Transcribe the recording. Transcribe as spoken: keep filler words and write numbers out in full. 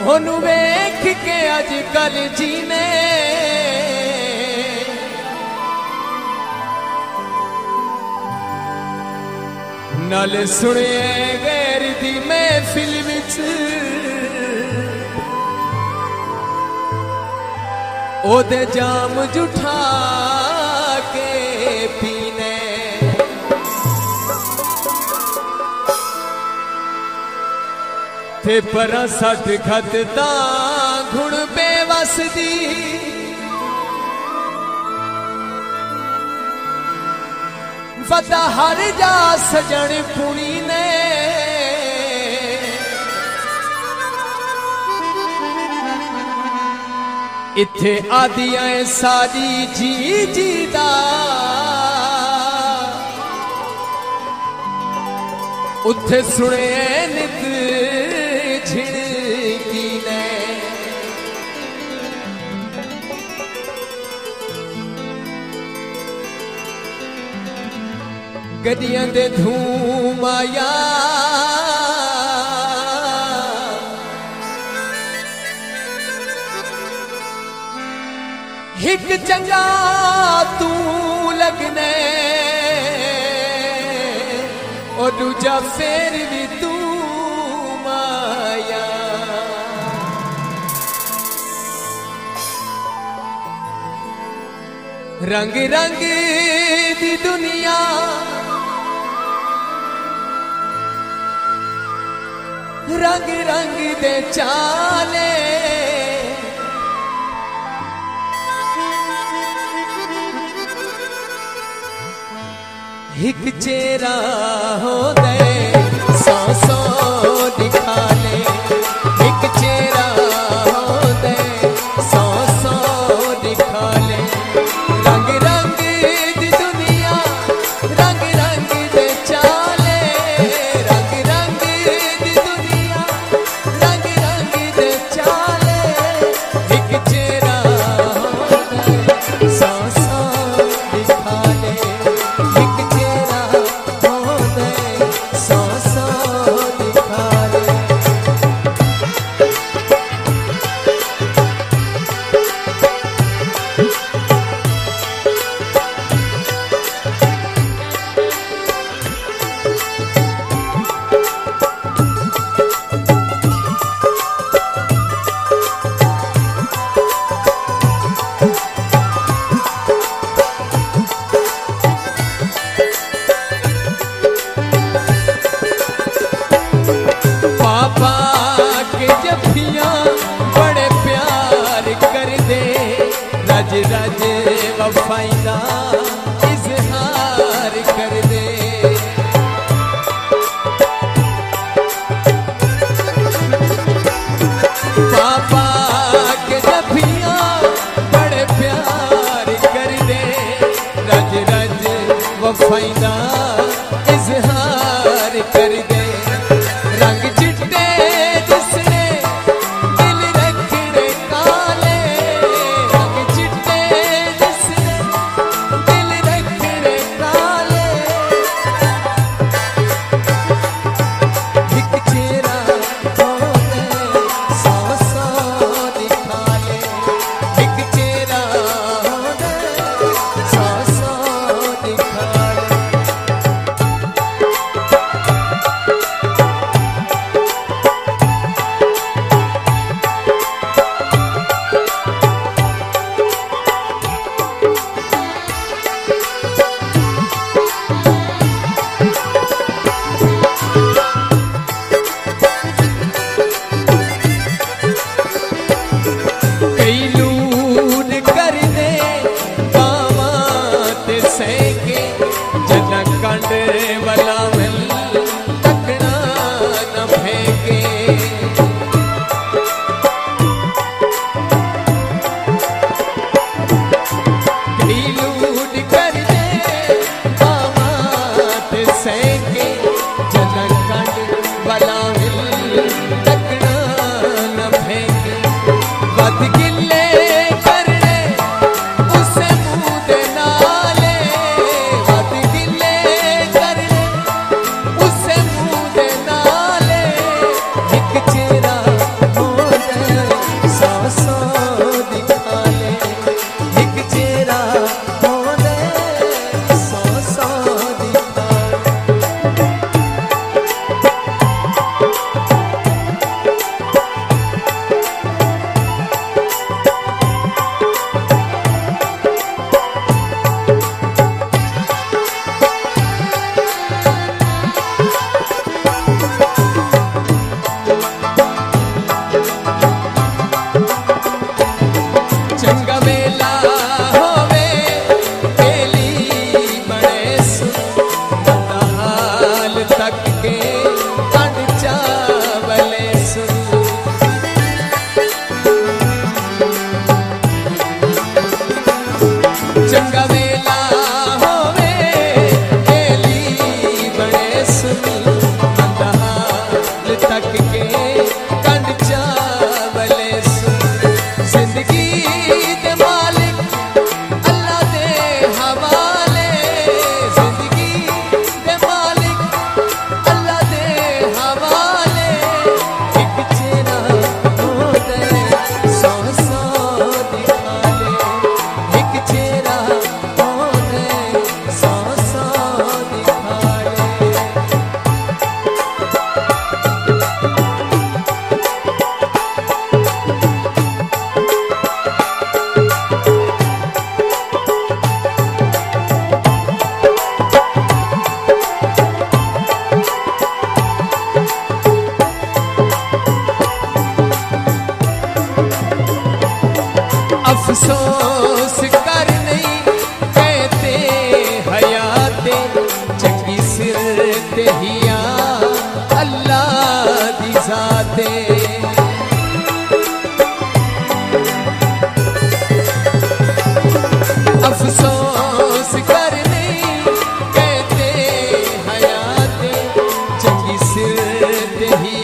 ओनू वेख के अजकल जीने नल सुने गैर दी महफिल विच ओदे जाम जुठा के पीने थे परा सट खत ता घुण बेवस दी वदा हर जा सजन पुणी ने इथे आदिया सारी जी जी दा उथे सुने नित झिड़की ने गड्डियां दे धूम आया हिक चंगा तू लगने और दूजा फेर भी तू माया रंग रंग दी दुनिया रंग रंग दे चाले हिक चेहरा हो दे सौ सौ दिखा ले हिक चेहरा हो दे सौ सौ दिखा ले रंग रंग दी दुनिया रंग रंग दे चाले रंग रंग दी दुनिया रंग रंग दे चाले हिक चेहरा हो दे सौ सौ दिखा ले रज रज वफाइना इजहार कर दे पापा के जफियां बड़े प्यार कर दे रज रज वफाइना इजहार कर दे रंग चिट्टे जिसने दिल रखने काले रंग चिट्टे जिसने दिल अफसोस कर नहीं कहते हयाते चंगी सिर हिया अल्लाह दी ज़ाते। अफसोस कर नहीं कहते हयाते चंगी सिर हिया